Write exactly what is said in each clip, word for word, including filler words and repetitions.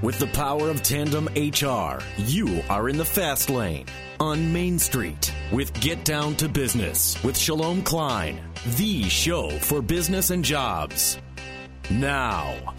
With the power of Tandem H R, you are in the fast lane on Main Street with Get Down to Business with Shalom Klein, the show for business and jobs. Now,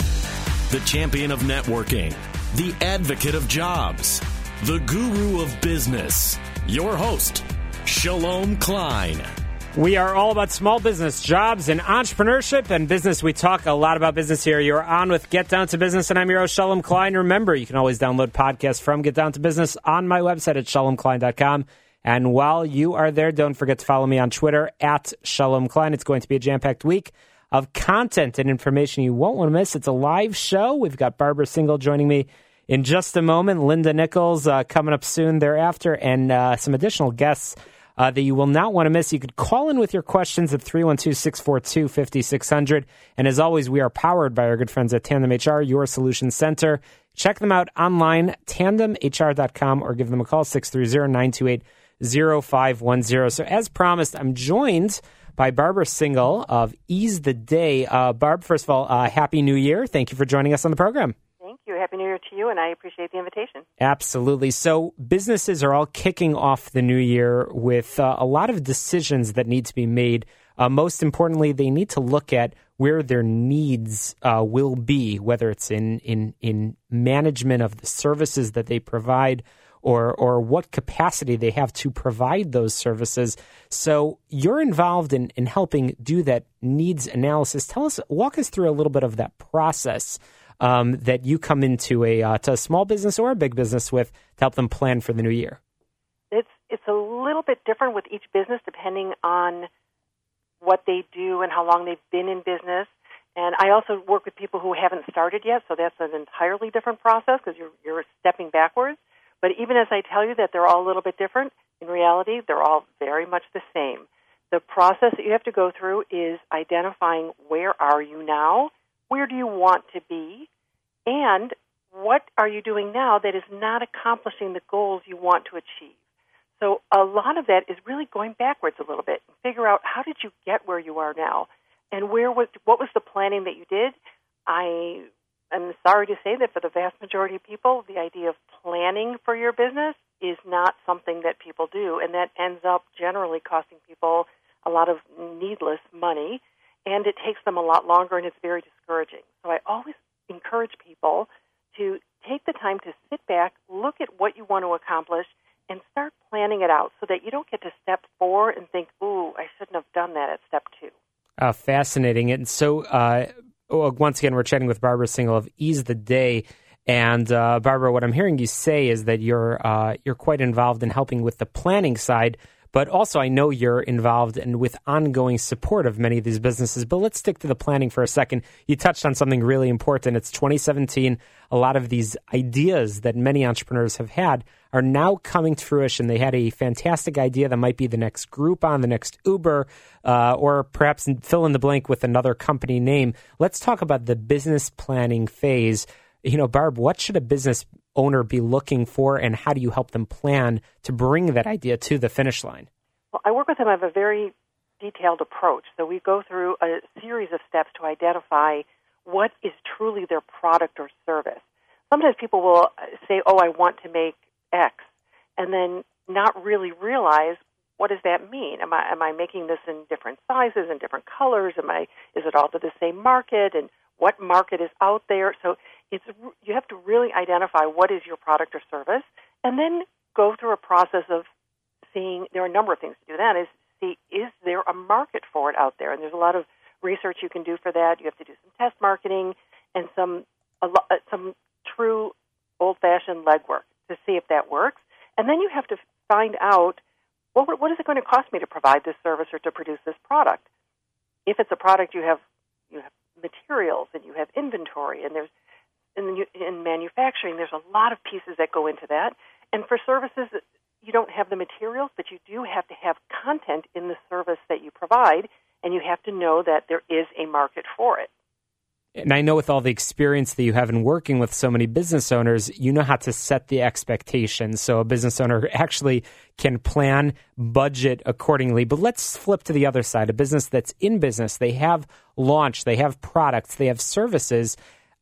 the champion of networking, the advocate of jobs, the guru of business, your host, Shalom Klein. We are all about small business, jobs, and entrepreneurship and business. We talk a lot about business here. You're on with Get Down to Business, and I'm your host, Shalom Klein. Remember, you can always download podcasts from Get Down to Business on my website at shalom klein dot com. And while you are there, don't forget to follow me on Twitter at Shalom Klein. It's going to be a jam-packed week of content and information you won't want to miss. It's a live show. We've got Barbara Singal joining me in just a moment. Linda Nichols uh, coming up soon thereafter, and uh, some additional guests Uh, that you will not want to miss. You could call in with your questions at three one two, six four two, five six zero zero. And as always, we are powered by our good friends at Tandem H R, your solution center. Check them out online, tandem h r dot com, or give them a call, six three zero, nine two eight, zero five one zero. So as promised, I'm joined by Barbara Singal of Ease the Day. Uh, Barb, first of all, uh, Happy New Year. Thank you for joining us on the program. Thank you. Happy New Year to you, and I appreciate the invitation. Absolutely. So businesses are all kicking off the new year with uh, a lot of decisions that need to be made. Uh, most importantly, they need to look at where their needs uh, will be, whether it's in, in, in management of the services that they provide or or what capacity they have to provide those services. So you're involved in, in helping do that needs analysis. Tell us, walk us through a little bit of that process Um, that you come into a uh, to a small business or a big business with to help them plan for the new year. It's it's a little bit different with each business depending on what they do and how long they've been in business. And I also work with people who haven't started yet, so that's an entirely different process because you're you're stepping backwards. But even as I tell you that they're all a little bit different, in reality, they're all very much the same. The process that you have to go through is identifying where are you now. Where do you want to be? And what are you doing now that is not accomplishing the goals you want to achieve? So a lot of that is really going backwards a little bit and figure out how did you get where you are now? And where was what was the planning that you did? I am sorry to say that for the vast majority of people, the idea of planning for your business is not something that people do, and that ends up generally costing people a lot of needless money. And it takes them a lot longer, and it's very discouraging. So I always encourage people to take the time to sit back, look at what you want to accomplish, and start planning it out so that you don't get to step four and think, ooh, I shouldn't have done that at step two. Uh, fascinating. And so, uh, once again, we're chatting with Barbara Singal of Ease the Day. And uh, Barbara, what I'm hearing you say is that you're uh, you're quite involved in helping with the planning side. But also, I know you're involved and with ongoing support of many of these businesses. But let's stick to the planning for a second. You touched on something really important. It's twenty seventeen. A lot of these ideas that many entrepreneurs have had are now coming to fruition. They had a fantastic idea that might be the next Groupon, the next Uber, uh, or perhaps fill in the blank with another company name. Let's talk about the business planning phase. You know, Barb, what should a business owner be looking for, and how do you help them plan to bring that idea to the finish line? Well, I work with them. I have a very detailed approach. So we go through a series of steps to identify what is truly their product or service. Sometimes people will say, oh, I want to make X, and then not really realize, what does that mean? Am I am I making this in different sizes and different colors? Am I is it all to the same market? And what market is out there? So it's you have to really identify what is your product or service, and then go through a process of seeing. There are a number of things to do. That is, see, is there a market for it out there? And there's a lot of research you can do for that. You have to do some test marketing and some a lo- some true old-fashioned legwork to see if that works. And then you have to find out, well, what is it going to cost me to provide this service or to produce this product? If it's a product, you have you have materials and you have inventory, and there's in, in manufacturing, there's a lot of pieces that go into that. And for services, you don't have the materials, but you do have to have content in the service that you provide, and you have to know that there is a market for it. And I know with all the experience that you have in working with so many business owners, you know how to set the expectations so a business owner actually can plan, budget accordingly. But let's flip to the other side. A business that's in business, they have launch, they have products, they have services.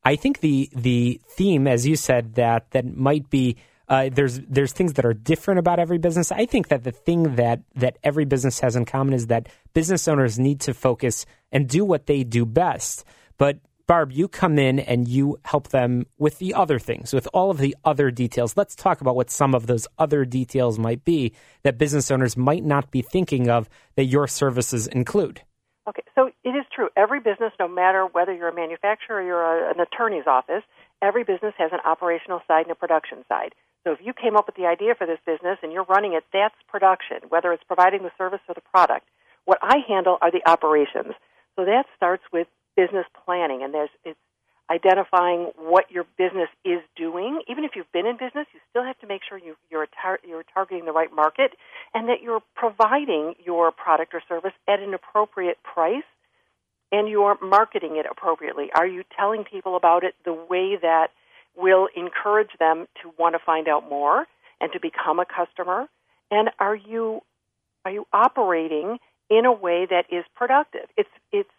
I think the the theme, as you said, that that might be uh, there's there's things that are different about every business. I think that the thing that that every business has in common is that business owners need to focus and do what they do best. But Barb, you come in and you help them with the other things, with all of the other details. Let's talk about what some of those other details might be that business owners might not be thinking of that your services include. Okay, so it is true. Every business, no matter whether you're a manufacturer or you're a, an attorney's office, every business has an operational side and a production side. So if you came up with the idea for this business and you're running it, that's production, whether it's providing the service or the product. What I handle are the operations. So that starts with business planning, and there's it's identifying what your business is doing. Even if you've been in business, you still have to make sure you, you're tar- you're targeting the right market and that you're providing your product or service at an appropriate price and you're marketing it appropriately. Are you telling people about it the way that will encourage them to want to find out more and to become a customer? And are you are you operating in a way that is productive? It's it's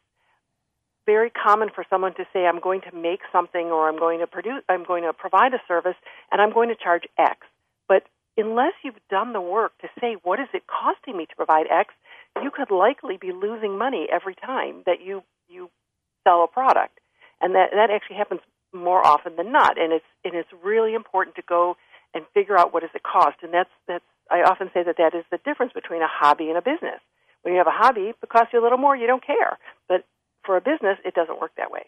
very common for someone to say, I'm going to make something or I'm going to produce, I'm going to provide a service and I'm going to charge X. But unless you've done the work to say, what is it costing me to provide X, you could likely be losing money every time that you, you sell a product. And that, that actually happens more often than not. And it's, and it's really important to go and figure out what does it cost. And that's, that's, I often say that that is the difference between a hobby and a business. When you have a hobby, it costs you a little more, you don't care. But for a business, it doesn't work that way.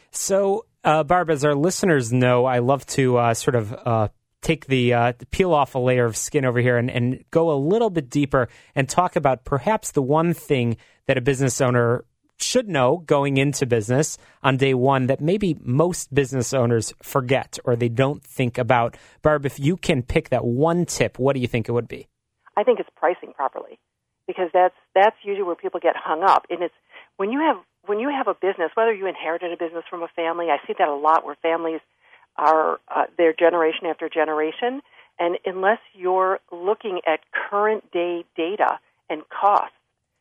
So, uh, Barb, as our listeners know, I love to uh, sort of uh, take the uh, peel off a layer of skin over here and, and go a little bit deeper and talk about perhaps the one thing that a business owner should know going into business on day one that maybe most business owners forget or they don't think about. Barb, if you can pick that one tip, what do you think it would be? I think it's pricing properly, because that's that's usually where people get hung up. And it's when you have when you have a business, whether you inherited a business from a family, I see that a lot where families are uh, their generation after generation, and unless you're looking at current day data and costs,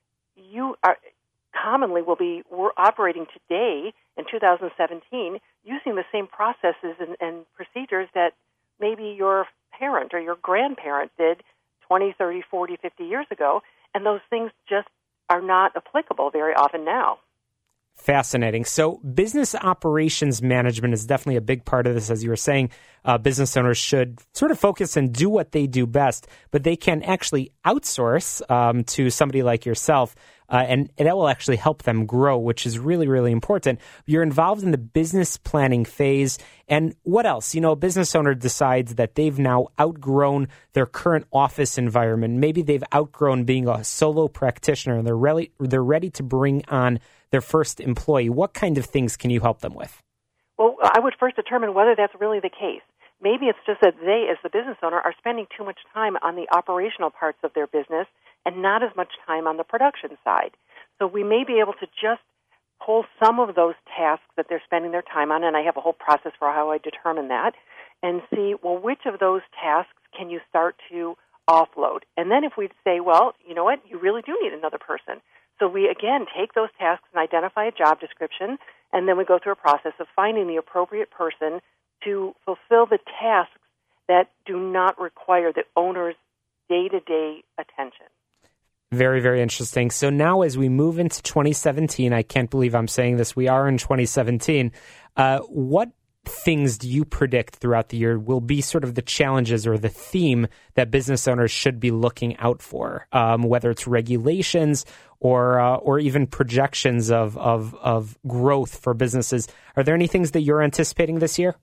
you are commonly will be we're operating today in two thousand seventeen using the same processes and, and procedures that maybe your parent or your grandparent did twenty, thirty, forty, fifty years ago, and those things just are not applicable very often now. Fascinating. So business operations management is definitely a big part of this. As you were saying, uh, business owners should sort of focus and do what they do best, but they can actually outsource um, to somebody like yourself, uh, and, and that will actually help them grow, which is really, really important. You're involved in the business planning phase. And what else? You know, a business owner decides that they've now outgrown their current office environment. Maybe they've outgrown being a solo practitioner and they're ready, they're ready to bring on their first employee. What kind of things can you help them with? Well, I would first determine whether that's really the case. Maybe it's just that they, as the business owner, are spending too much time on the operational parts of their business and not as much time on the production side. So we may be able to just pull some of those tasks that they're spending their time on, and I have a whole process for how I determine that, and see, well, which of those tasks can you start to offload? And then if we say, well, you know what, you really do need another person. So we, again, take those tasks and identify a job description, and then we go through a process of finding the appropriate person to fulfill the tasks that do not require the owner's day-to-day attention. Very, very interesting. So now as we move into twenty seventeen, I can't believe I'm saying this, we are in twenty seventeen, uh, what things do you predict throughout the year will be sort of the challenges or the theme that business owners should be looking out for, um, whether it's regulations or uh, or even projections of, of of growth for businesses? Are there any things that you're anticipating this year?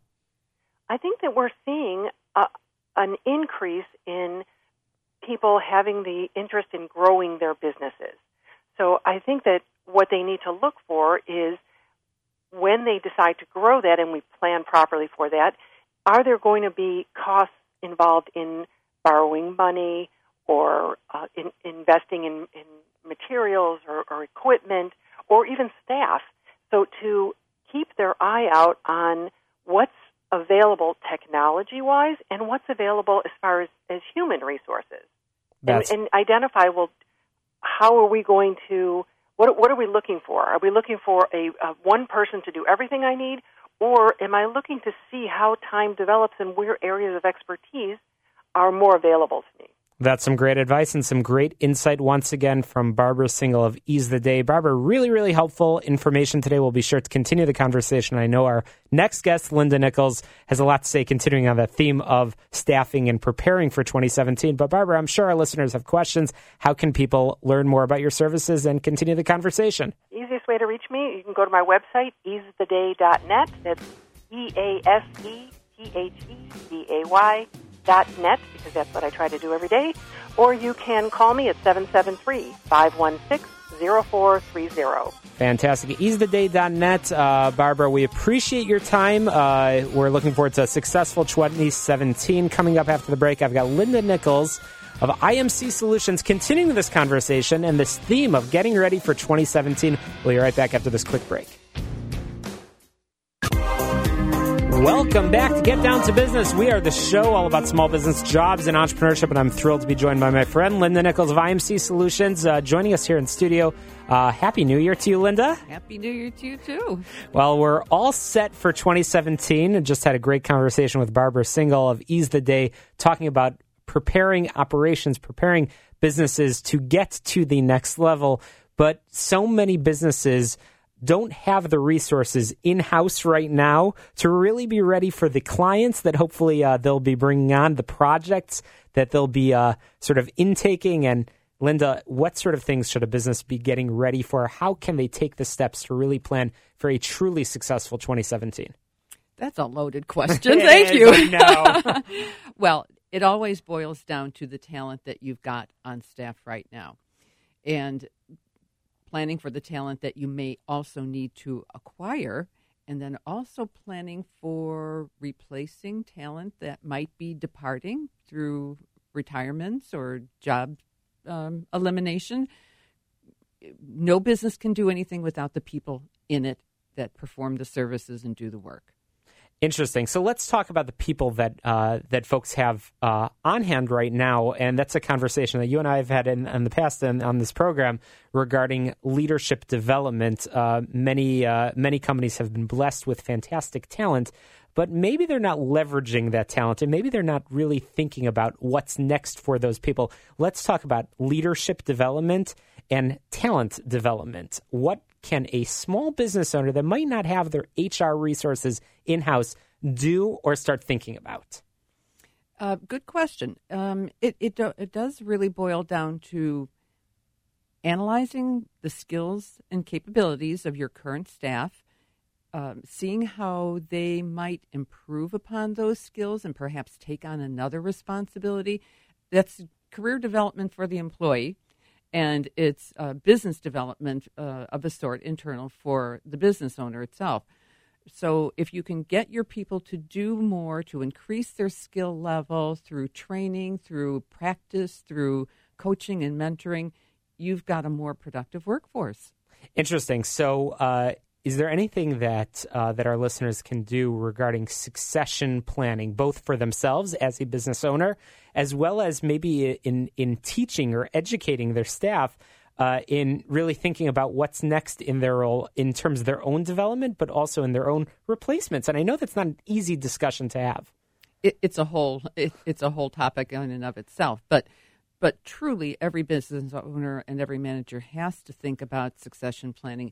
I think that we're seeing a, an increase in people having the interest in growing their businesses. So I think that what they need to look for is when they decide to grow that, and we plan properly for that, are there going to be costs involved in borrowing money or uh, in, investing in, in materials or, or equipment or even staff? So to keep their eye out on what's available technology-wise and what's available as far as, as human resources. And, and identify, well, how are we going to, what, what are we looking for? Are we looking for a, a one person to do everything I need, Or am I looking to see how time develops and where areas of expertise are more available to me? That's some great advice and some great insight once again from Barbara Singal of Ease the Day. Barbara, really, really helpful information today. We'll be sure to continue the conversation. I know our next guest, Linda Nichols, has a lot to say continuing on that theme of staffing and preparing for twenty seventeen. But Barbara, I'm sure our listeners have questions. How can people learn more about your services and continue the conversation? Easiest way to reach me, you can go to my website, ease the day dot net. That's E A S E T H E D A Y dot net, because that's what I try to do every day. Or you can call me at seven seven three, five one six, zero four three zero. Fantastic. ease the day dot net. Uh, Barbara, we appreciate your time. Uh, we're looking forward to a successful twenty seventeen. Coming up after the break, I've got Linda Nichols of I M C Solutions continuing this conversation and this theme of getting ready for twenty seventeen. We'll be right back after this quick break. Welcome back to Get Down to Business. We are the show all about small business, jobs, and entrepreneurship, and I'm thrilled to be joined by my friend Linda Nichols of I M C Solutions, uh, joining us here in studio. Uh, Happy New Year to you, Linda. Happy New Year to you, too. Well, we're all set for twenty seventeen. I just had a great conversation with Barbara Singal of Ease the Day, talking about preparing operations, preparing businesses to get to the next level. But so many businesses don't have the resources in-house right now to really be ready for the clients that hopefully uh, they'll be bringing on, the projects that they'll be uh, sort of intaking. And Linda, what sort of things should a business be getting ready for? How can they take the steps to really plan for a truly successful twenty seventeen? That's a loaded question. Thank you. I know. Well, it always boils down to the talent that you've got on staff right now. And planning for the talent that you may also need to acquire, and then also planning for replacing talent that might be departing through retirements or job um, elimination. No business can do anything without the people in it that perform the services and do the work. Interesting. So let's talk about the people that uh, that folks have uh, on hand right now, and that's a conversation that you and I have had in, in the past in, on this program regarding leadership development. Uh, many uh, many companies have been blessed with fantastic talent, but maybe they're not leveraging that talent, and maybe they're not really thinking about what's next for those people. Let's talk about leadership development and talent development. What can a small business owner that might not have their H R resources in-house do or start thinking about? Uh, good question. Um, it, it, do, it does really boil down to analyzing the skills and capabilities of your current staff, um, seeing how they might improve upon those skills and perhaps take on another responsibility. That's career development for the employee. And it's uh, business development uh, of a sort, internal for the business owner itself. So if you can get your people to do more, to increase their skill level through training, through practice, through coaching and mentoring, you've got a more productive workforce. Interesting. So uh, is there anything that uh, that our listeners can do regarding succession planning, both for themselves as a business owner, as well as maybe in, in teaching or educating their staff uh, in really thinking about what's next in their role in terms of their own development, but also in their own replacements? And I know that's not an easy discussion to have. It, it's a whole it, it's a whole topic in and of itself, but but truly every business owner and every manager has to think about succession planning.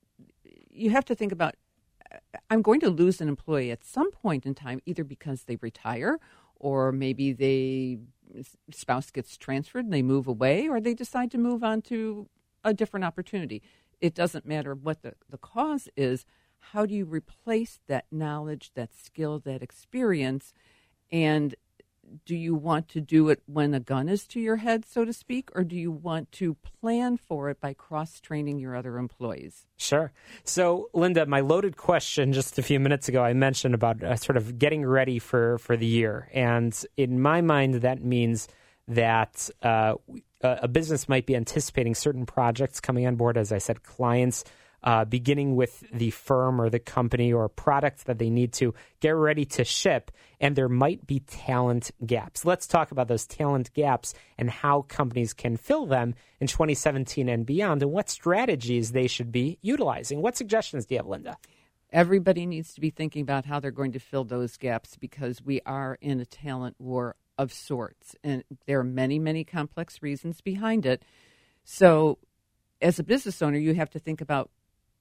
You have to think about, I'm going to lose an employee at some point in time, either because they retire or maybe they spouse gets transferred and they move away, or they decide to move on to a different opportunity. It doesn't matter what the, the cause is. How do you replace that knowledge, that skill, that experience? And do you want to do it when a gun is to your head, so to speak, or do you want to plan for it by cross-training your other employees? Sure. So, Linda, my loaded question just a few minutes ago, I mentioned about uh, sort of getting ready for, for the year. And in my mind, that means that uh, a business might be anticipating certain projects coming on board, as I said, clients, Uh, beginning with the firm or the company or product that they need to get ready to ship, and there might be talent gaps. Let's talk about those talent gaps and how companies can fill them in twenty seventeen and beyond, and what strategies they should be utilizing. What suggestions do you have, Linda? Everybody needs to be thinking about how they're going to fill those gaps because we are in a talent war of sorts. And there are many, many complex reasons behind it. So as a business owner, you have to think about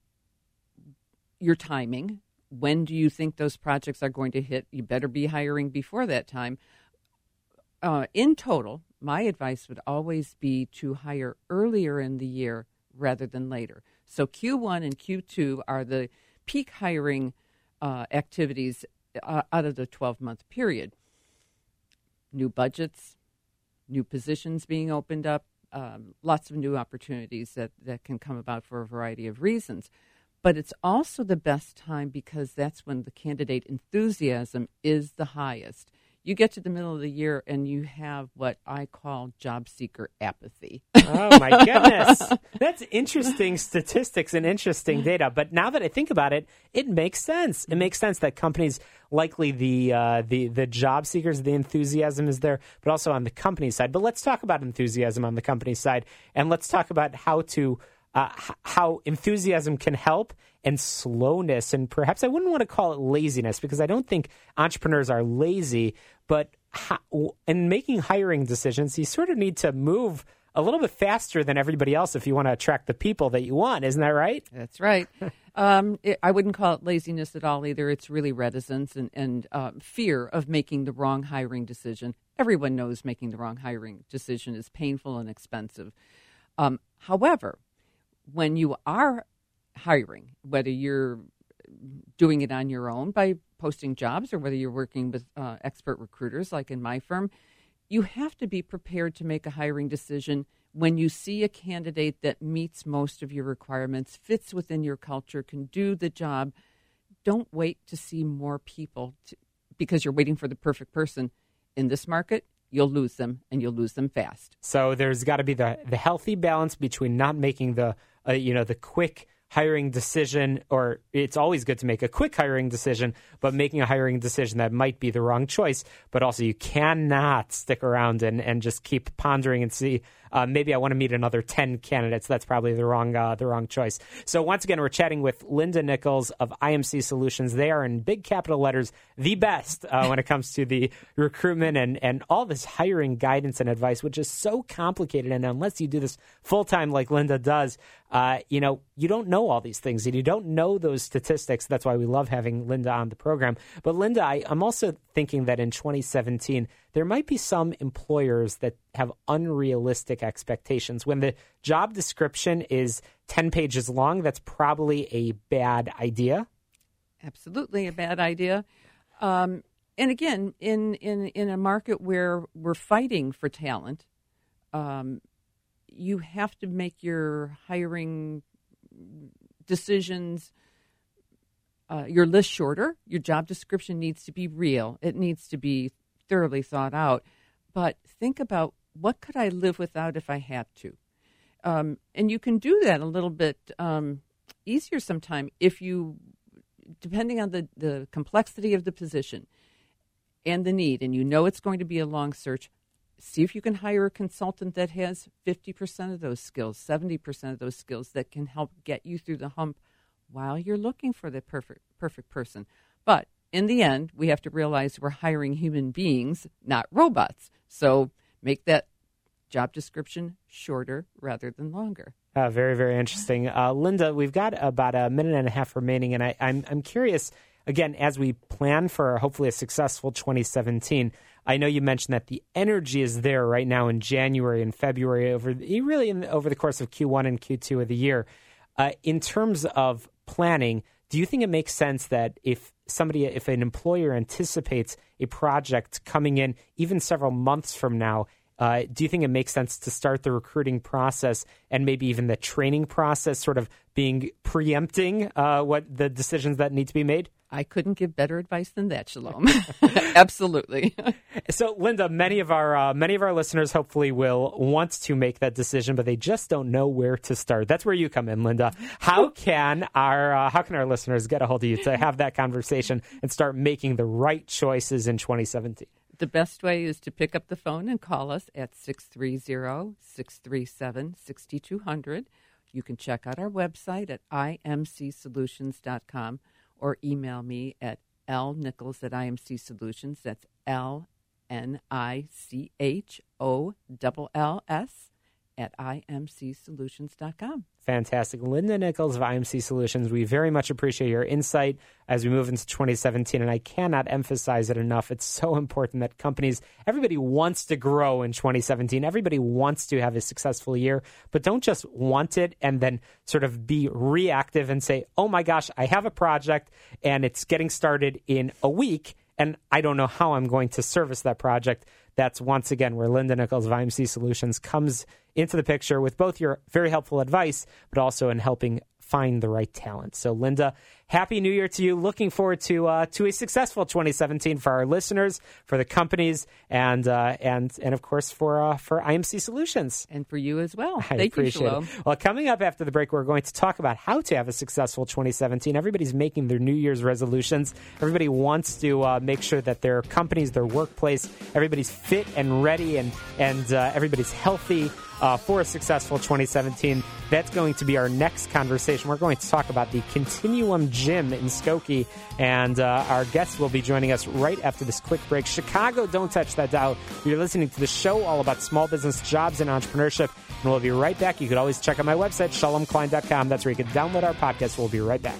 your timing. When do you think those projects are going to hit? You better be hiring before that time. Uh, in total, my advice would always be to hire earlier in the year rather than later. So Q one and Q two are the peak hiring uh, activities uh, out of the twelve-month period. New budgets, new positions being opened up, um, lots of new opportunities that, that can come about for a variety of reasons. But it's also the best time because that's when the candidate enthusiasm is the highest. You get to the middle of the year and you have what I call job seeker apathy. Oh, my goodness. That's interesting statistics and interesting data. But now that I think about it, it makes sense. It makes sense that companies, likely the uh, the the job seekers, the enthusiasm is there, but also on the company side. But let's talk about enthusiasm on the company side, and let's talk about how to uh, how enthusiasm can help and slowness, and perhaps I wouldn't want to call it laziness because I don't think entrepreneurs are lazy, but how, in making hiring decisions, you sort of need to move a little bit faster than everybody else if you want to attract the people that you want. Isn't that right? That's right. um, it, I wouldn't call it laziness at all either. It's really reticence and, and uh, fear of making the wrong hiring decision. Everyone knows making the wrong hiring decision is painful and expensive. Um, however, when you are hiring, whether you're doing it on your own by posting jobs or whether you're working with uh, expert recruiters like in my firm, you have to be prepared to make a hiring decision when you see a candidate that meets most of your requirements, fits within your culture, can do the job. Don't wait to see more people to, because you're waiting for the perfect person. In this market, you'll lose them, and you'll lose them fast. So there's got to be the, the healthy balance between not making the uh, you know the quick hiring decision, or it's always good to make a quick hiring decision, but making a hiring decision that might be the wrong choice. But also you cannot stick around and, and just keep pondering and see, uh, maybe I want to meet another ten candidates. That's probably the wrong uh, the wrong choice. So once again, we're chatting with Linda Nichols of I M C Solutions. They are, in big capital letters, the best uh, when it comes to the recruitment and, and all this hiring guidance and advice, which is so complicated. And unless you do this full-time like Linda does, uh, you know, you don't know all these things and you don't know those statistics. That's why we love having Linda on the program. But Linda, I, I'm also thinking that in twenty seventeen, there might be some employers that have unrealistic expectations. When the job description is ten pages long, that's probably a bad idea. Absolutely a bad idea. Um, and again, in, in, in a market where we're fighting for talent, um, you have to make your hiring decisions, uh, your list shorter. Your job description needs to be real. It needs to be thoroughly thought out. But think about, what could I live without if I had to? Um, and you can do that a little bit um, easier sometime if you, depending on the, the complexity of the position and the need, and you know it's going to be a long search, see if you can hire a consultant that has fifty percent of those skills, seventy percent of those skills that can help get you through the hump while you're looking for the perfect perfect person. But in the end, we have to realize we're hiring human beings, not robots. So make that job description shorter rather than longer. Uh, very, very interesting. Uh, Linda, we've got about a minute and a half remaining, and I, I'm, I'm curious, again, as we plan for hopefully a successful twenty seventeen, I know you mentioned that the energy is there right now in January and February, over the, really in, over the course of Q one and Q two of the year. Uh, in terms of planning, do you think it makes sense that if somebody, if an employer anticipates a project coming in even several months from now, uh, do you think it makes sense to start the recruiting process and maybe even the training process sort of being preempting uh, what the decisions that need to be made? I couldn't give better advice than that, Shalom. Absolutely. So, Linda, many of our uh, many of our listeners hopefully will want to make that decision, but they just don't know where to start. That's where you come in, Linda. How can our uh, how can our listeners get a hold of you to have that conversation and start making the right choices in twenty seventeen? The best way is to pick up the phone and call us at six three zero, six three seven, six two zero zero. You can check out our website at I M C solutions dot com. or email me at lnichols at I M C Solutions. That's L N I C H O L L S at I M C solutions dot com. Fantastic. Linda Nichols of I M C Solutions, we very much appreciate your insight as we move into twenty seventeen, and I cannot emphasize it enough. It's so important that companies, everybody wants to grow in twenty seventeen. Everybody wants to have a successful year, but don't just want it and then sort of be reactive and say, oh my gosh, I have a project and it's getting started in a week, and I don't know how I'm going to service that project. That's once again where Linda Nichols of I M C Solutions comes into the picture with both your very helpful advice, but also in helping find the right talent. So, Linda, Happy New Year to you. Looking forward to uh, to a successful twenty seventeen for our listeners, for the companies, and uh, and and of course for uh, for I M C Solutions, and for you as well. I Thank appreciate you, Shalom. it. Well, coming up after the break, we're going to talk about how to have a successful twenty seventeen. Everybody's making their New Year's resolutions. Everybody wants to uh, make sure that their companies, their workplace, everybody's fit and ready, and and uh, everybody's healthy. Uh, for a successful twenty seventeen. That's going to be our next conversation. We're going to talk about the Continuum Gym in Skokie, and uh, our guests will be joining us right after this quick break. Chicago, don't touch that dial. You're listening to the show all about small business, jobs, and entrepreneurship, and we'll be right back. You could always check out my website, shalom klein dot com. That's where you can download our podcast. We'll be right back.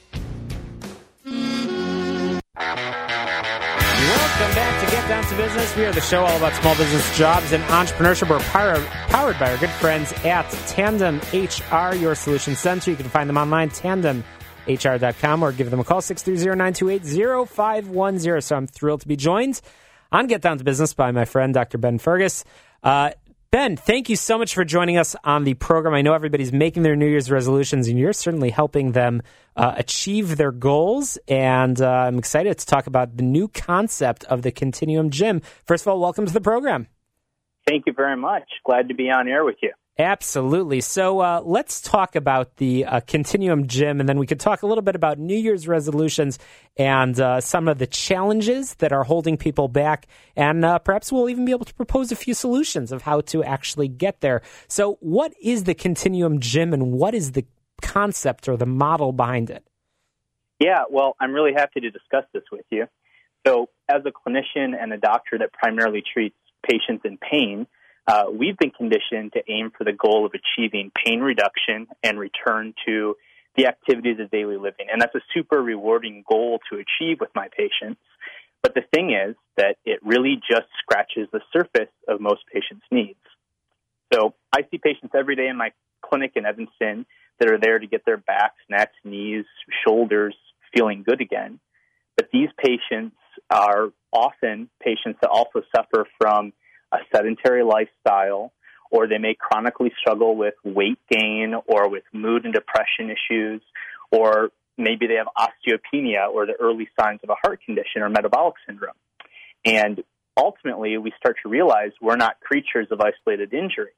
Welcome back to Get Down to Business. We are the show all about small business, jobs, and entrepreneurship. We're power, powered by our good friends at Tandem H R, your solution center. You can find them online, tandem h r dot com, or give them a call, six three zero, nine two eight, zero five one zero. So I'm thrilled to be joined on Get Down to Business by my friend, Doctor Ben Fergus. Uh, Ben, thank you so much for joining us on the program. I know everybody's making their New Year's resolutions, and you're certainly helping them uh, achieve their goals. And uh, I'm excited to talk about the new concept of the Continuum Gym. First of all, welcome to the program. Thank you very much. Glad to be on air with you. Absolutely. So uh, let's talk about the uh, Continuum Gym, and then we could talk a little bit about New Year's resolutions and uh, some of the challenges that are holding people back, and uh, perhaps we'll even be able to propose a few solutions of how to actually get there. So what is the Continuum Gym, and what is the concept or the model behind it? Yeah, well, I'm really happy to discuss this with you. So as a clinician and a doctor that primarily treats patients in pain, Uh, we've been conditioned to aim for the goal of achieving pain reduction and return to the activities of daily living. And that's a super rewarding goal to achieve with my patients. But the thing is that it really just scratches the surface of most patients' needs. So I see patients every day in my clinic in Evanston that are there to get their backs, necks, knees, shoulders feeling good again. But these patients are often patients that also suffer from a sedentary lifestyle, or they may chronically struggle with weight gain or with mood and depression issues, or maybe they have osteopenia or the early signs of a heart condition or metabolic syndrome. And ultimately, we start to realize we're not creatures of isolated injury.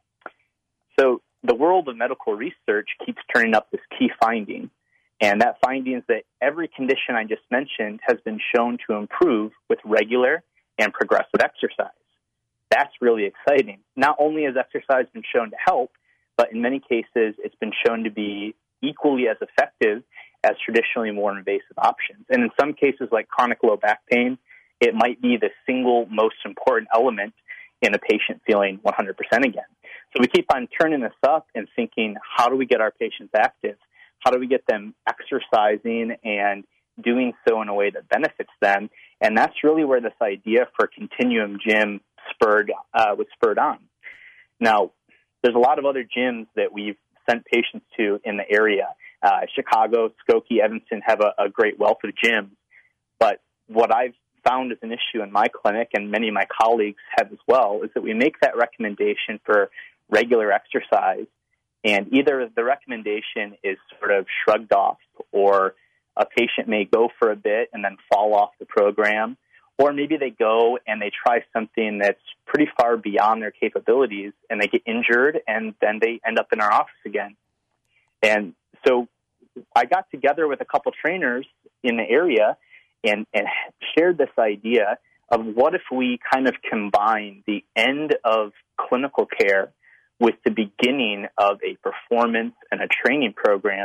So the world of medical research keeps turning up this key finding, and that finding is that every condition I just mentioned has been shown to improve with regular and progressive exercise. That's really exciting. Not only has exercise been shown to help, but in many cases it's been shown to be equally as effective as traditionally more invasive options. And in some cases, like chronic low back pain, it might be the single most important element in a patient feeling one hundred percent again. So we keep on turning this up and thinking, how do we get our patients active? How do we get them exercising and doing so in a way that benefits them? And that's really where this idea for Continuum Gym spurred uh, was spurred on. Now, there's a lot of other gyms that we've sent patients to in the area. Uh, Chicago, Skokie, Evanston have a, a great wealth of gyms. But what I've found as an issue in my clinic, and many of my colleagues have as well, is that we make that recommendation for regular exercise, and either the recommendation is sort of shrugged off, or a patient may go for a bit and then fall off the program, or maybe they go and they try something that's pretty far beyond their capabilities and they get injured and then they end up in our office again. And so I got together with a couple trainers in the area and, and shared this idea of what if we kind of combine the end of clinical care with the beginning of a performance and a training program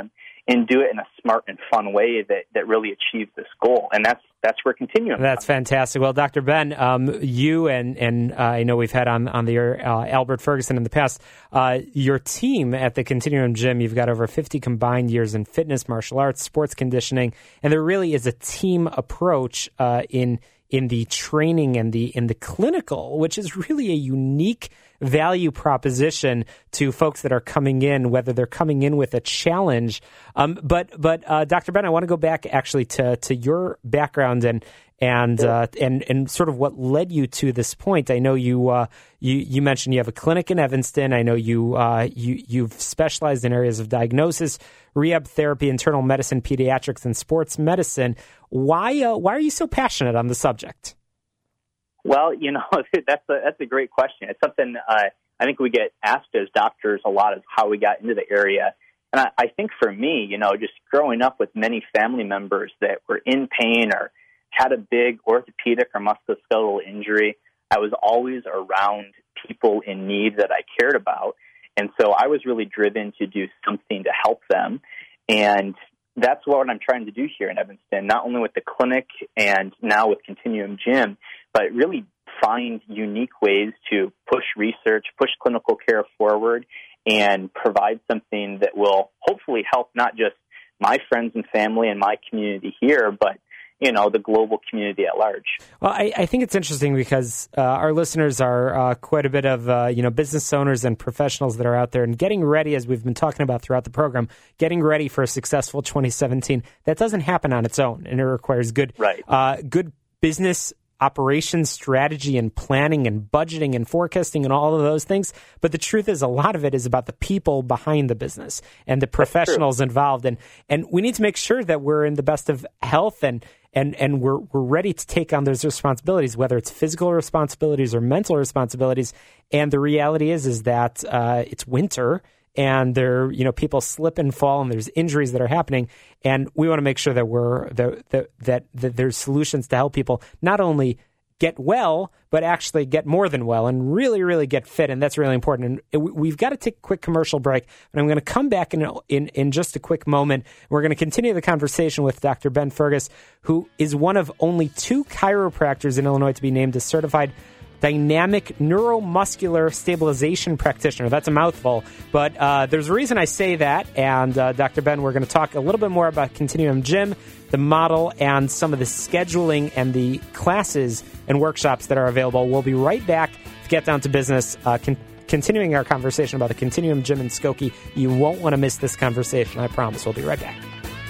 and do it in a smart and fun way that, that really achieves this goal. And that's that's where Continuum That's comes. fantastic. Well, Doctor Ben, um, you and, and uh, I know we've had on, on the air uh, Albert Ferguson in the past, uh, your team at the Continuum Gym, you've got over fifty combined years in fitness, martial arts, sports conditioning, and there really is a team approach uh, in in the training and the in the clinical, which is really a unique value proposition to folks that are coming in, whether they're coming in with a challenge. Um, but but uh, Doctor Ben, I want to go back actually to to your background and and uh, and and sort of what led you to this point. I know you uh, you you mentioned you have a clinic in Evanston. I know you uh, you you've specialized in areas of diagnosis, rehab therapy, internal medicine, pediatrics, and sports medicine. Why uh, why are you so passionate on the subject? Well, you know, that's a, that's a great question. It's something uh, I think we get asked as doctors a lot, of how we got into the area. And I, I think for me, you know, just growing up with many family members that were in pain or had a big orthopedic or musculoskeletal injury, I was always around people in need that I cared about. And so I was really driven to do something to help them. And that's what I'm trying to do here in Evanston, not only with the clinic and now with Continuum Gym, but really find unique ways to push research, push clinical care forward, and provide something that will hopefully help not just my friends and family and my community here, but you know, the global community at large. Well, I, I think it's interesting because uh, our listeners are uh, quite a bit of, uh, you know, business owners and professionals that are out there and getting ready, as we've been talking about throughout the program, getting ready for a successful twenty seventeen. That doesn't happen on its own, and it requires good, right. uh, good business operations, strategy, and planning, and budgeting, and forecasting, and all of those things. But the truth is, a lot of it is about the people behind the business and the professionals involved. And and we need to make sure that we're in the best of health and and and we're we're ready to take on those responsibilities, whether it's physical responsibilities or mental responsibilities. And the reality is, is that uh, it's winter. And there, you know, people slip and fall, and there's injuries that are happening, and we want to make sure that we're that that that, that there's solutions to help people not only get well, but actually get more than well, and really, really get fit, and that's really important. And we've got to take a quick commercial break, but I'm going to come back in in, in just a quick moment. We're going to continue the conversation with Doctor Ben Fergus, who is one of only two chiropractors in Illinois to be named a certified dynamic neuromuscular stabilization practitioner. That's a mouthful, but uh, there's a reason I say that. And uh, Doctor Ben, we're going to talk a little bit more about Continuum Gym, the model, and some of the scheduling and the classes and workshops that are available. We'll be right back to get down to business, uh, con- continuing our conversation about the Continuum Gym in Skokie. You won't want to miss this conversation, I promise. We'll be right back.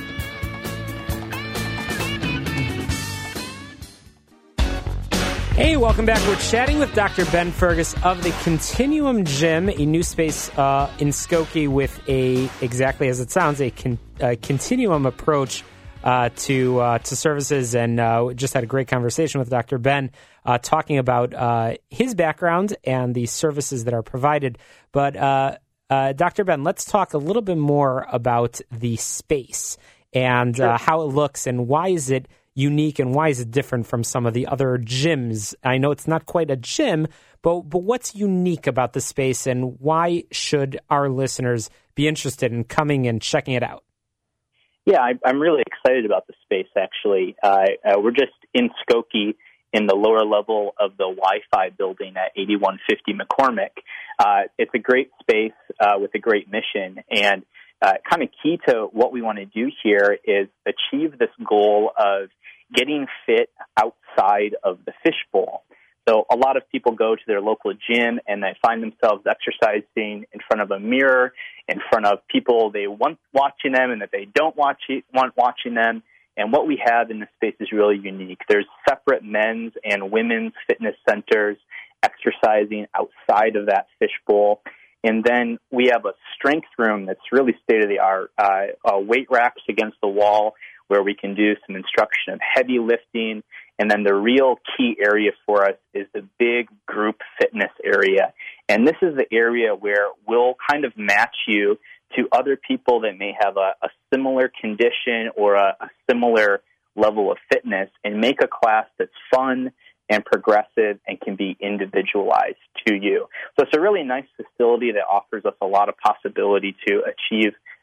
Hey, welcome back. We're chatting with Doctor Ben Fergus of the Continuum Gym, a new space uh, in Skokie with a, exactly as it sounds, a, con- a continuum approach uh, to uh, to services. And uh, we just had a great conversation with Doctor Ben uh, talking about uh, his background and the services that are provided. But uh, uh, Doctor Ben, let's talk a little bit more about the space and Sure. uh, how it looks and why is it unique and why is it different from some of the other gyms? I know it's not quite a gym, but but what's unique about the space and why should our listeners be interested in coming and checking it out? Yeah, I, I'm really excited about the space, actually. Uh, uh, we're just in Skokie in the lower level of the Wi-Fi building at eighty-one fifty McCormick. Uh, it's a great space uh, with a great mission, and uh, kind of key to what we want to do here is achieve this goal of getting fit outside of the fishbowl. So a lot of people go to their local gym and they find themselves exercising in front of a mirror, in front of people they want watching them and that they don't watch it, want watching them. And what we have in this space is really unique. There's separate men's and women's fitness centers exercising outside of that fishbowl. And then we have a strength room that's really state-of-the-art, uh, uh, weight racks against the wall where we can do some instruction of heavy lifting. And then the real key area for us is the big group fitness area. And this is the area where we'll kind of match you to other people that may have a, a similar condition or a, a similar level of fitness and make a class that's fun and progressive and can be individualized to you. So it's a really nice facility that offers us a lot of possibility to achieve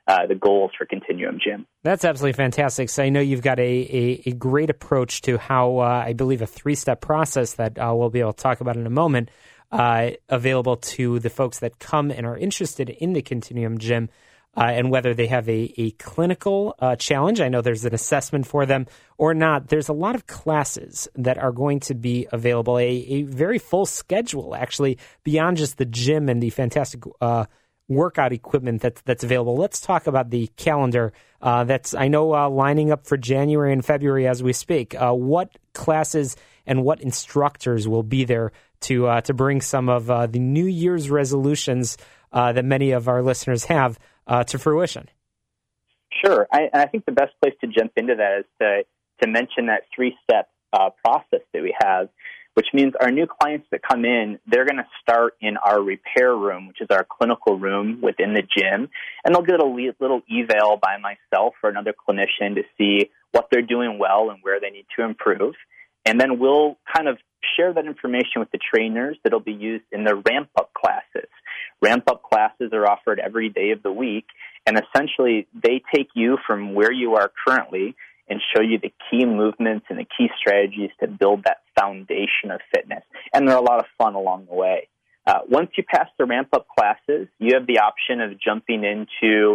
uh, the goals for Continuum Gym. That's absolutely fantastic. So I know you've got a, a, a great approach to how, uh, I believe, a three-step process that uh, we'll be able to talk about in a moment, uh, available to the folks that come and are interested in the Continuum Gym. Uh, and whether they have a, a clinical uh, challenge, I know there's an assessment for them or not. There's a lot of classes that are going to be available, a, a very full schedule, actually, beyond just the gym and the fantastic uh, workout equipment that's, that's available. Let's talk about the calendar uh, that's, I know, uh, lining up for January and February as we speak. Uh, what classes and what instructors will be there to, uh, to bring some of uh, the New Year's resolutions uh, that many of our listeners have Uh, to fruition? Sure. I, I think the best place to jump into that is to, to mention that three-step uh, process that we have, which means our new clients that come in, they're going to start in our repair room, which is our clinical room within the gym, and they'll get a le- little eval by myself or another clinician to see what they're doing well and where they need to improve. And then we'll kind of share that information with the trainers that'll be used in the ramp-up classes. Ramp-up classes are offered every day of the week, and essentially they take you from where you are currently and show you the key movements and the key strategies to build that foundation of fitness. And they're a lot of fun along the way. Uh, once you pass the ramp-up classes, you have the option of jumping into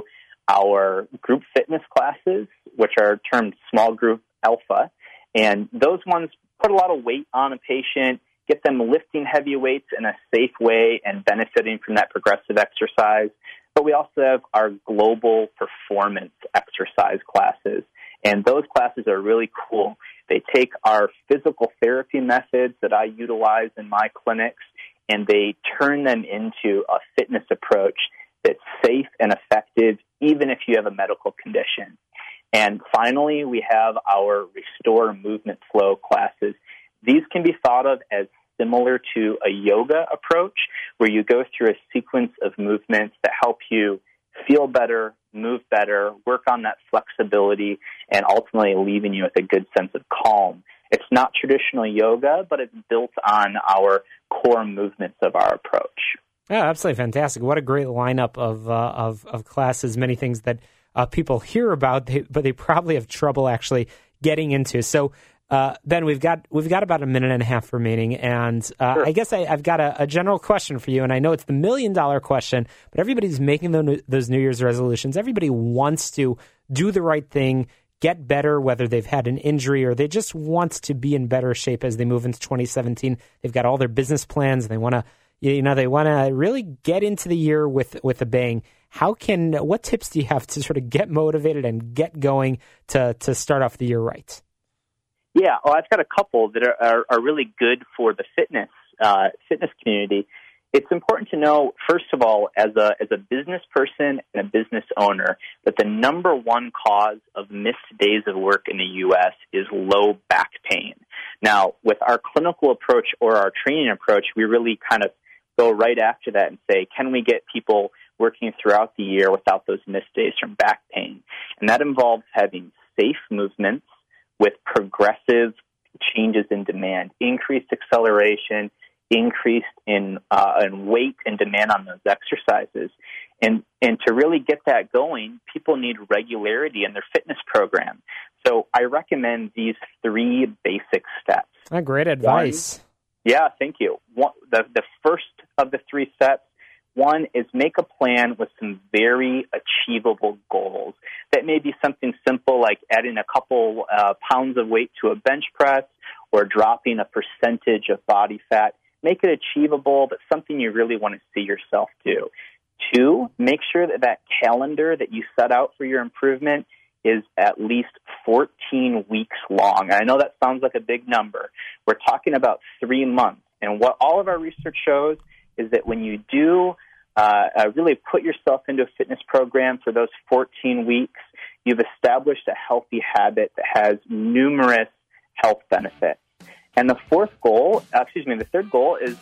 our group fitness classes, which are termed small group alpha. And those ones put a lot of weight on a patient, get them lifting heavy weights in a safe way and benefiting from that progressive exercise. But we also have our global performance exercise classes. And those classes are really cool. They take our physical therapy methods that I utilize in my clinics, and they turn them into a fitness approach that's safe and effective, even if you have a medical condition. And finally, we have our Restore Movement Flow classes. These can be thought of as similar to a yoga approach, where you go through a sequence of movements that help you feel better, move better, work on that flexibility, and ultimately leaving you with a good sense of calm. It's not traditional yoga, but it's built on our core movements of our approach. Yeah, absolutely fantastic. What a great lineup of uh, of, of classes, many things that uh, people hear about, but they probably have trouble actually getting into. So, Uh, Ben, we've got we've got about a minute and a half remaining, and uh, sure. I guess I, I've got a, a general question for you, and I know it's the million dollar question, but everybody's making the, those New Year's resolutions. Everybody wants to do the right thing, get better, whether they've had an injury or they just want to be in better shape as they move into twenty seventeen. They've got all their business plans, and they want to, you know, they want to really get into the year with with a bang. How can what tips do you have to sort of get motivated and get going to to start off the year right? Yeah, well, I've got a couple that are, are, are really good for the fitness uh, fitness community. It's important to know, first of all, as a as a business person and a business owner, that the number one cause of missed days of work in the U S is low back pain. Now, with our clinical approach or our training approach, we really kind of go right after that and say, can we get people working throughout the year without those missed days from back pain? And that involves having safe movements with progressive changes in demand, increased acceleration, increased in uh, in weight and demand on those exercises. And and to really get that going, people need regularity in their fitness program. So I recommend these three basic steps. Oh, great advice. One, yeah, thank you. One, the, the first of the three steps, one is make a plan with some very achievable goals. That may be something simple like adding a couple uh, pounds of weight to a bench press or dropping a percentage of body fat. Make it achievable, but something you really want to see yourself do. Two, make sure that that calendar that you set out for your improvement is at least fourteen weeks long. And I know that sounds like a big number. We're talking about three months. And what all of our research shows is that when you do uh, uh, really put yourself into a fitness program for those fourteen weeks, you've established a healthy habit that has numerous health benefits. And the fourth goal, uh, excuse me, the third goal is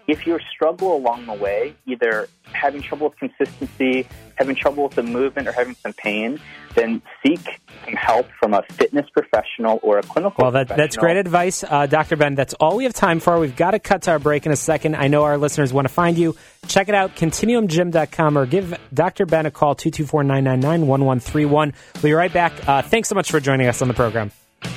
If you struggle along the way, either having trouble with consistency, having trouble with the movement, or having some pain, then seek some help from a fitness professional or a clinical well, that, professional. That's great advice, uh, Doctor Ben. That's all we have time for. We've got to cut to our break in a second. I know our listeners want to find you. Check it out, continuum gym dot com, or give Doctor Ben a call, two two four, nine nine nine, one one three one. We'll be right back. Uh, thanks so much for joining us on the program.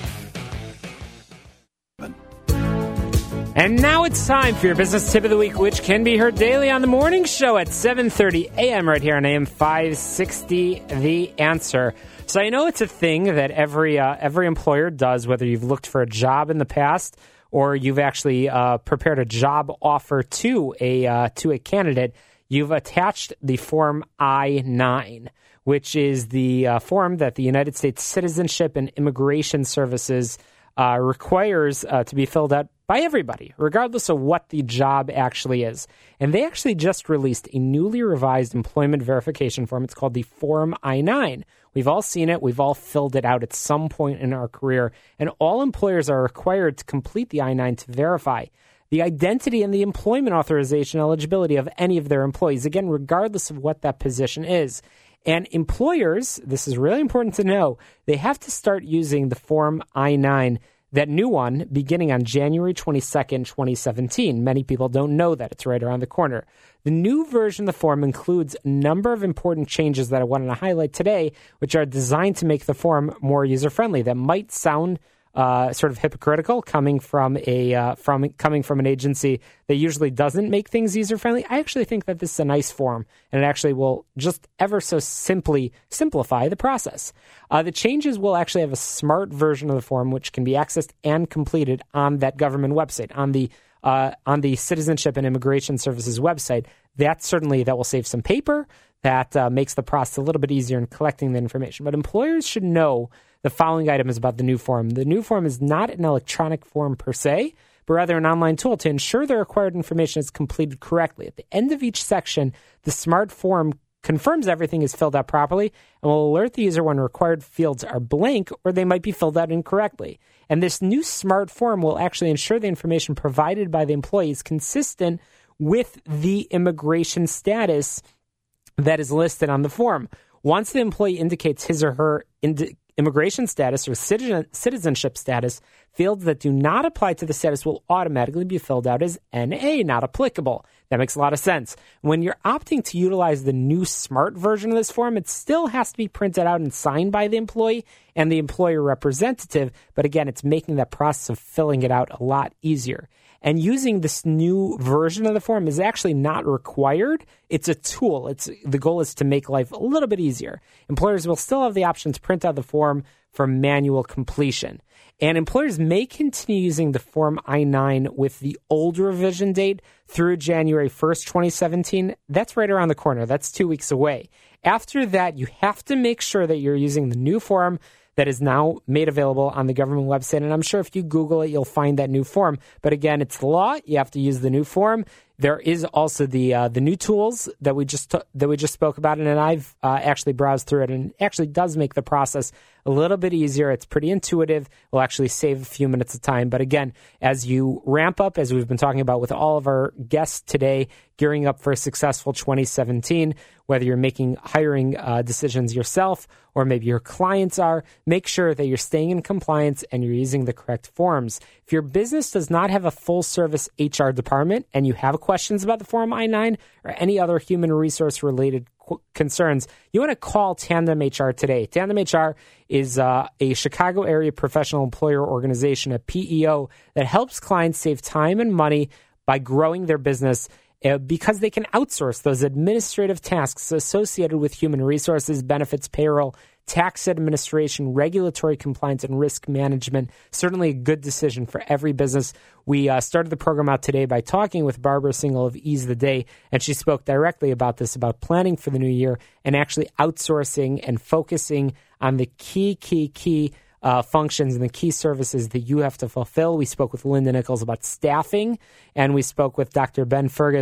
And now it's time for your business tip of the week, which can be heard daily on the morning show at seven thirty a.m. right here on A M five sixty, The Answer. So I know it's a thing that every uh, every employer does, whether you've looked for a job in the past or you've actually uh, prepared a job offer to a uh, to a candidate. You've attached the Form I nine, which is the uh, form that the United States Citizenship and Immigration Services uh, requires uh, to be filled out by everybody, regardless of what the job actually is. And they actually just released a newly revised employment verification form. It's called the Form I nine. We've all seen it. We've all filled it out at some point in our career. And all employers are required to complete the I nine to verify the identity and the employment authorization eligibility of any of their employees, again, regardless of what that position is. And employers, this is really important to know, they have to start using the Form I nine, that new one, beginning on January twenty-second, twenty seventeen. Many people don't know that. It's right around the corner. The new version of the form includes a number of important changes that I wanted to highlight today, which are designed to make the form more user-friendly. That might sound uh, sort of hypocritical coming from a uh, from coming from an agency that usually doesn't make things user-friendly. I actually think that this is a nice form, and it actually will just ever so simply simplify the process. Uh, the changes will actually have a smart version of the form, which can be accessed and completed on that government website, on the uh, on the Citizenship and Immigration Services website. That certainly that will save some paper. That uh, makes the process a little bit easier in collecting the information. But employers should know the following items about the new form. The new form is not an electronic form per se, but rather an online tool to ensure the required information is completed correctly. At the end of each section, the smart form confirms everything is filled out properly and will alert the user when required fields are blank or they might be filled out incorrectly. And this new smart form will actually ensure the information provided by the employee is consistent with the immigration status that is listed on the form. Once the employee indicates his or her ind- immigration status or citizen- citizenship status, fields that do not apply to the status will automatically be filled out as N A, not applicable. That makes a lot of sense. When you're opting to utilize the new smart version of this form, it still has to be printed out and signed by the employee and the employer representative. But again, it's making that process of filling it out a lot easier. And using this new version of the form is actually not required. It's a tool. It's the goal is to make life a little bit easier. Employers will still have the option to print out the form for manual completion. And employers may continue using the Form I nine with the old revision date through January first, twenty seventeen. That's right around the corner. That's two weeks away. After that, you have to make sure that you're using the new form that is now made available on the government website. And I'm sure if you Google it, you'll find that new form. But again, it's the law. You have to use the new form. There is also the uh, the new tools that we just t- that we just spoke about, and I've uh, actually browsed through it, and it actually does make the process a little bit easier. It's pretty intuitive. It'll actually save a few minutes of time. But again, as you ramp up, as we've been talking about with all of our guests today, gearing up for a successful twenty seventeen, whether you're making hiring uh, decisions yourself or maybe your clients are, make sure that you're staying in compliance and you're using the correct forms. If your business does not have a full-service H R department and you have questions about the Form I nine or any other human resource-related qu- concerns, you want to call Tandem H R today. Tandem H R is uh, a Chicago area professional employer organization, a P E O, that helps clients save time and money by growing their business Uh, because they can outsource those administrative tasks associated with human resources, benefits, payroll, tax administration, regulatory compliance, and risk management. Certainly a good decision for every business. We uh, started the program out today by talking with Barbara Singal of Ease the Day, and she spoke directly about this, about planning for the new year and actually outsourcing and focusing on the key, key, key Uh, functions and the key services that you have to fulfill. We spoke with Linda Nichols about staffing, and we spoke with Doctor Ben Fergus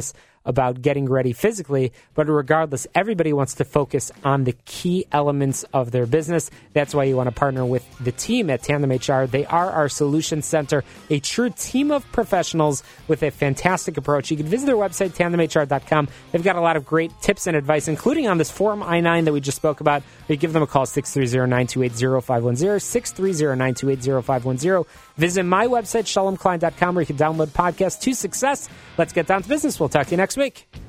about getting ready physically, but regardless, everybody wants to focus on the key elements of their business. That's why you want to partner with the team at Tandem H R. They are our solution center, a true team of professionals with a fantastic approach. You can visit their website, tandem h r dot com. They've got a lot of great tips and advice, including on this Form I nine that we just spoke about. You give them a call, six three zero, nine two eight, zero five one zero, six three zero, nine two eight, zero five one zero. Visit my website, shalom klein dot com, where you can download podcasts to success. Let's get down to business. We'll talk to you next week.